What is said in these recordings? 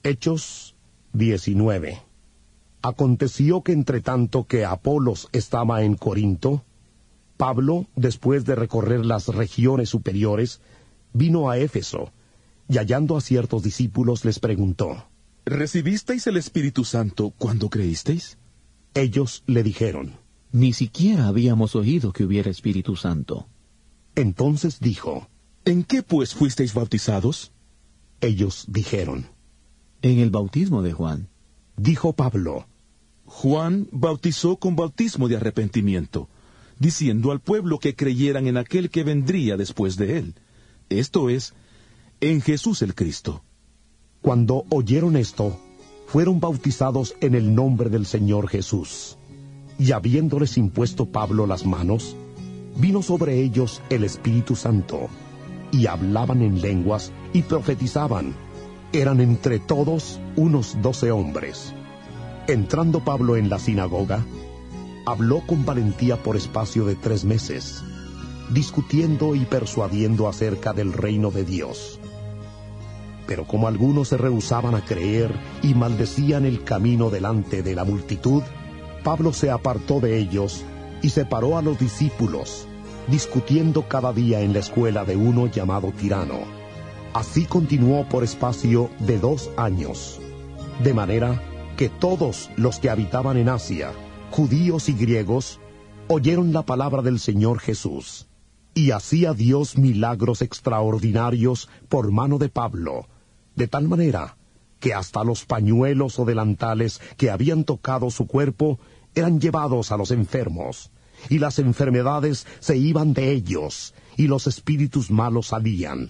Hechos 19. Aconteció que entre tanto que Apolos estaba en Corinto, Pablo, después de recorrer las regiones superiores, vino a Éfeso, y hallando a ciertos discípulos les preguntó: ¿Recibisteis el Espíritu Santo cuando creísteis? Ellos le dijeron: Ni siquiera habíamos oído que hubiera Espíritu Santo. Entonces dijo: ¿En qué pues fuisteis bautizados? Ellos dijeron: En el bautismo de Juan. Dijo Pablo: Juan bautizó con bautismo de arrepentimiento, diciendo al pueblo que creyeran en aquel que vendría después de él, esto es, en Jesús el Cristo. Cuando oyeron esto, fueron bautizados en el nombre del Señor Jesús. Y habiéndoles impuesto Pablo las manos, vino sobre ellos el Espíritu Santo, y hablaban en lenguas y profetizaban. Eran entre todos unos 12 hombres. Entrando Pablo en la sinagoga, habló con valentía por espacio de 3 meses, discutiendo y persuadiendo acerca del reino de Dios. Pero como algunos se rehusaban a creer y maldecían el camino delante de la multitud, Pablo se apartó de ellos y separó a los discípulos, discutiendo cada día en la escuela de uno llamado Tirano. Así continuó por espacio de 2 años, de manera que todos los que habitaban en Asia, judíos y griegos, oyeron la palabra del Señor Jesús. Y hacía Dios milagros extraordinarios por mano de Pablo, de tal manera que hasta los pañuelos o delantales que habían tocado su cuerpo eran llevados a los enfermos, y las enfermedades se iban de ellos, y los espíritus malos salían.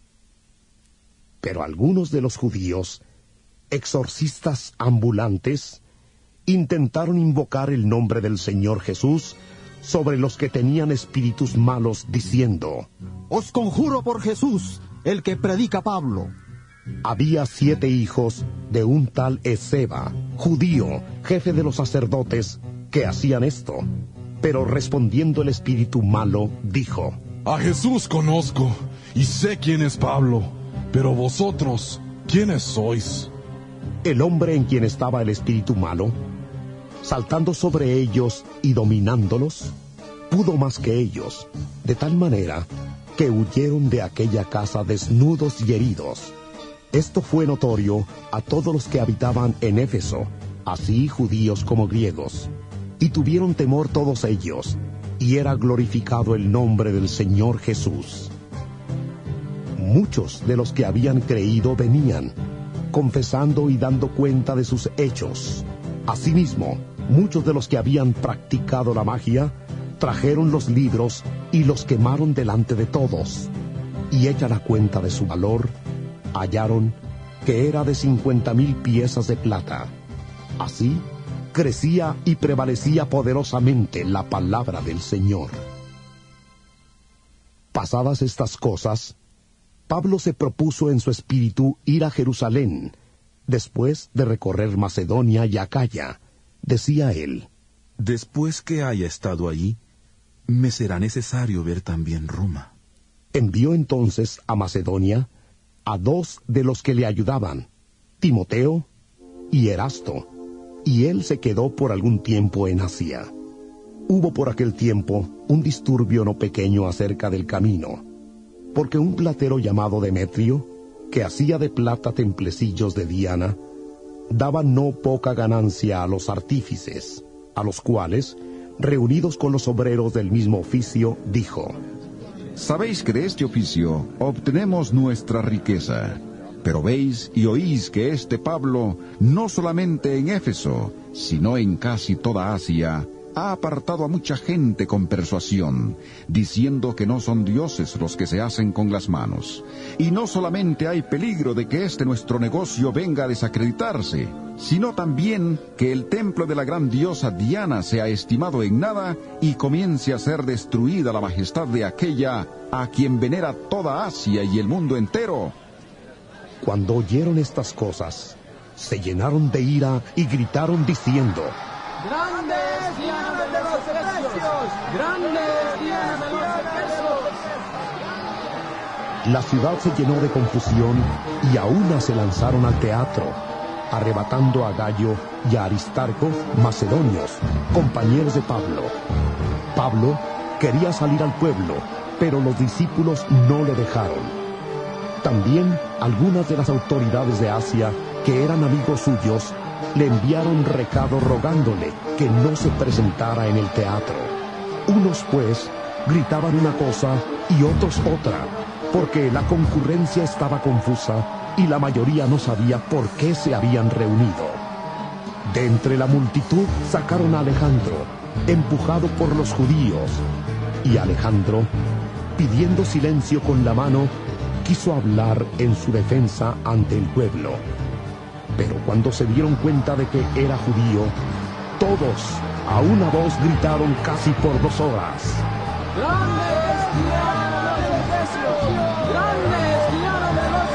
Pero algunos de los judíos, exorcistas ambulantes, intentaron invocar el nombre del Señor Jesús sobre los que tenían espíritus malos, diciendo: Os conjuro por Jesús, el que predica Pablo. Había 7 hijos de un tal Esceva, judío, jefe de los sacerdotes, que hacían esto. Pero respondiendo el espíritu malo, dijo: A Jesús conozco, y sé quién es Pablo, pero vosotros, ¿quiénes sois? El hombre en quien estaba el espíritu malo, saltando sobre ellos y dominándolos, pudo más que ellos, de tal manera que huyeron de aquella casa desnudos y heridos. Esto fue notorio a todos los que habitaban en Éfeso, así judíos como griegos, y tuvieron temor todos ellos, y era glorificado el nombre del Señor Jesús. Muchos de los que habían creído venían, confesando y dando cuenta de sus hechos. Asimismo, muchos de los que habían practicado la magia trajeron los libros y los quemaron delante de todos. Y hecha la cuenta de su valor, hallaron que era de 50,000 piezas de plata. Así, crecía y prevalecía poderosamente la palabra del Señor. Pasadas estas cosas, Pablo se propuso en su espíritu ir a Jerusalén, después de recorrer Macedonia y Acaya. Decía él: Después que haya estado allí, me será necesario ver también Roma. Envió entonces a Macedonia a 2 de los que le ayudaban, Timoteo y Erasto, y él se quedó por algún tiempo en Asia. Hubo por aquel tiempo un disturbio no pequeño acerca del camino, porque un platero llamado Demetrio, que hacía de plata templecillos de Diana, daba no poca ganancia a los artífices, a los cuales, reunidos con los obreros del mismo oficio, dijo: Sabéis que de este oficio obtenemos nuestra riqueza, pero veis y oís que este Pablo, no solamente en Éfeso, sino en casi toda Asia, ha apartado a mucha gente con persuasión, diciendo que no son dioses los que se hacen con las manos. Y no solamente hay peligro de que este nuestro negocio venga a desacreditarse, sino también que el templo de la gran diosa Diana sea estimado en nada y comience a ser destruida la majestad de aquella a quien venera toda Asia y el mundo entero. Cuando oyeron estas cosas, se llenaron de ira y gritaron diciendo: ¡Grande es Diana de los Efesios! ¡Grande es Diana de los Efesios! La ciudad se llenó de confusión y a una se lanzaron al teatro, arrebatando a Gayo y a Aristarco, macedonios, compañeros de Pablo. Pablo quería salir al pueblo, pero los discípulos no le dejaron. También algunas de las autoridades de Asia, que eran amigos suyos, le enviaron recado rogándole que no se presentara en el teatro. Unos, pues, gritaban una cosa y otros otra, porque la concurrencia estaba confusa y la mayoría no sabía por qué se habían reunido. De entre la multitud sacaron a Alejandro, empujado por los judíos, y Alejandro, pidiendo silencio con la mano, quiso hablar en su defensa ante el pueblo. Pero cuando se dieron cuenta de que era judío, todos a una voz gritaron casi por 2 horas: ¡Grande es Diana de los Efesios! ¡Grande es Diana de los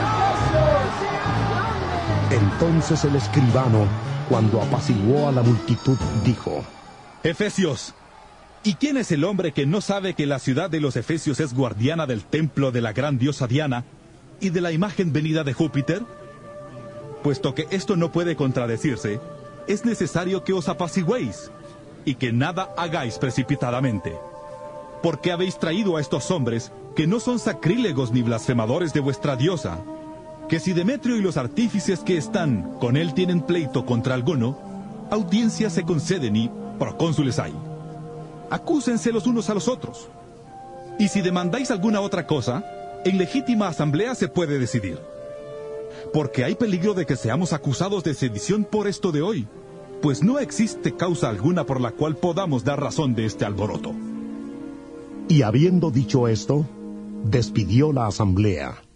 Efesios! Entonces el escribano, cuando apaciguó a la multitud, dijo: Efesios, ¿y quién es el hombre que no sabe que la ciudad de los Efesios es guardiana del templo de la gran diosa Diana y de la imagen venida de Júpiter? Puesto que esto no puede contradecirse, es necesario que os apaciguéis y que nada hagáis precipitadamente. Porque habéis traído a estos hombres que no son sacrílegos ni blasfemadores de vuestra diosa, que si Demetrio y los artífices que están con él tienen pleito contra alguno, audiencias se conceden y procónsules hay. Acúsense los unos a los otros. Y si demandáis alguna otra cosa, en legítima asamblea se puede decidir. Porque hay peligro de que seamos acusados de sedición por esto de hoy, pues no existe causa alguna por la cual podamos dar razón de este alboroto. Y habiendo dicho esto, despidió la asamblea.